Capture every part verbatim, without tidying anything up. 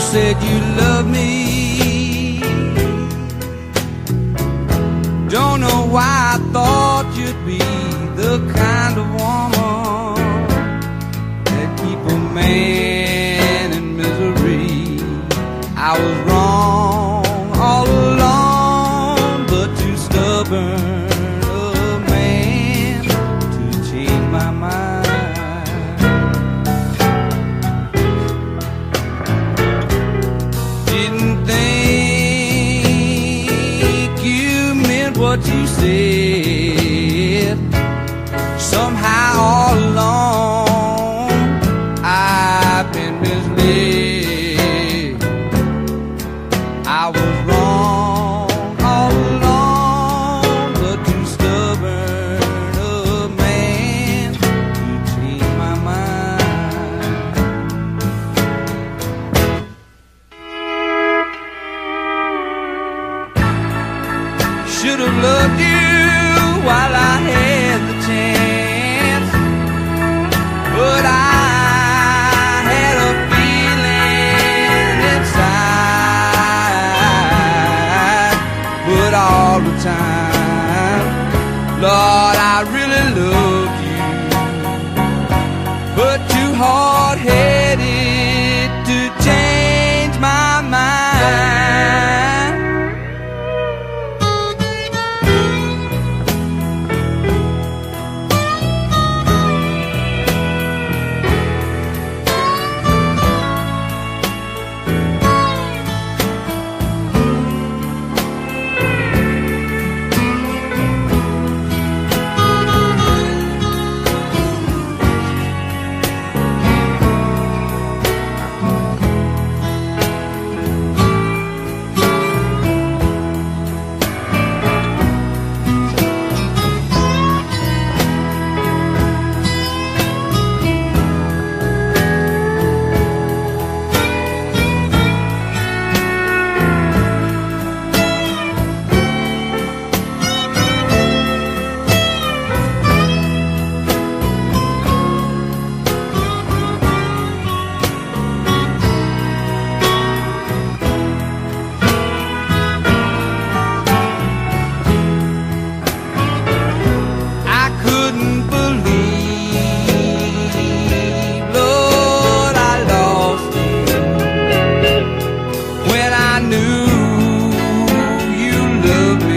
said you love me. Don't know why I thought you'd be the kind of woman that keep a man in misery. I was wrong all along, but too stubborn a man to change my mind. Didn't think you meant what you said. Somehow all along I've been misled. I was wrong all along, but too stubborn a man to change my mind. Should have loved you while I had the chance, but I had a feeling inside. But all the time, Lord, I really loved you, but too hard-headed to change my mind.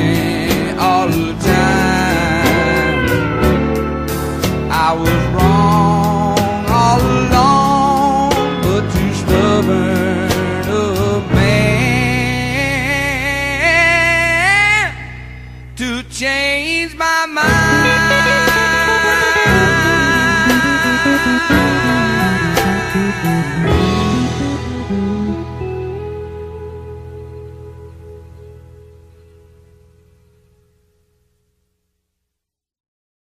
I was wrong.